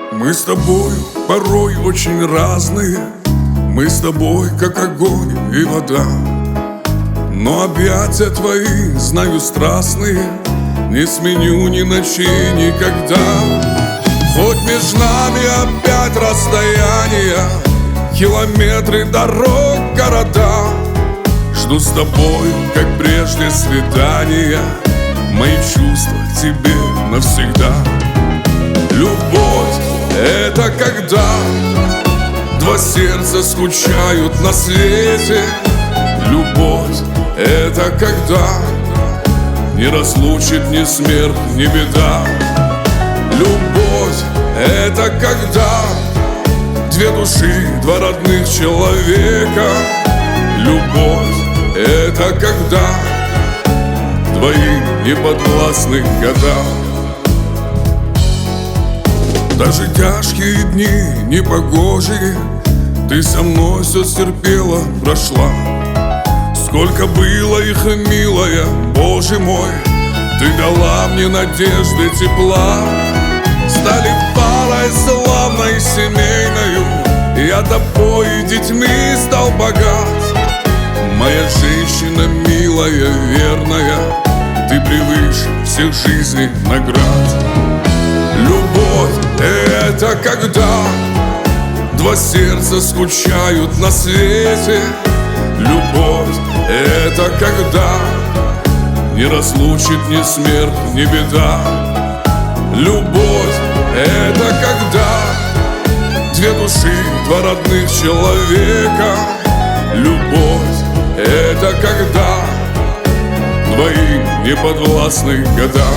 Мы с тобою порой очень разные, мы с тобой как огонь и вода. Но объятия твои, знаю, страстные, не сменю ни ночей никогда. Хоть между нами опять расстояние, километры дорог, города, жду с тобой, как прежде, свидания, мои чувства к тебе навсегда. Любовь — это когда два сердца скучают на свете. Любовь — это когда не разлучит ни смерть, ни беда. Любовь — это когда две души, два родных человека. Любовь — это когда двоим неподвластных года. Даже тяжкие дни, непогожие, ты со мной все стерпела, прошла. Сколько было их, милая, Боже мой, ты дала мне надежды, тепла. Стали парой славной, семейною, я тобой и детьми стал богат. Моя женщина милая, верная, ты превыше всех жизней наград. Любовь — это когда два сердца скучают на свете. Любовь — это когда не разлучит ни смерть, ни беда. Любовь — это когда две души, два родных человека. Любовь — это когда двоим неподвластных года.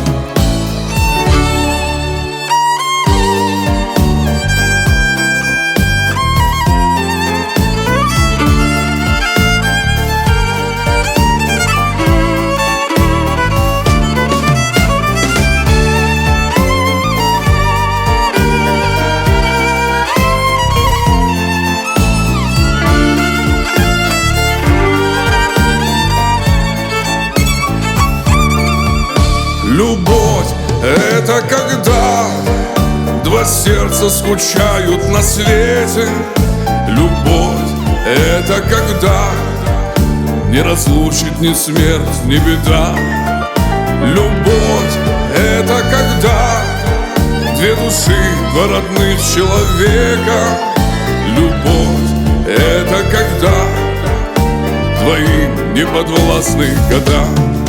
Любовь — это когда два сердца скучают на свете. Любовь — это когда не разлучит ни смерть, ни беда. Любовь — это когда две души, два родных человека. Любовь — это когда двоим неподвластных года.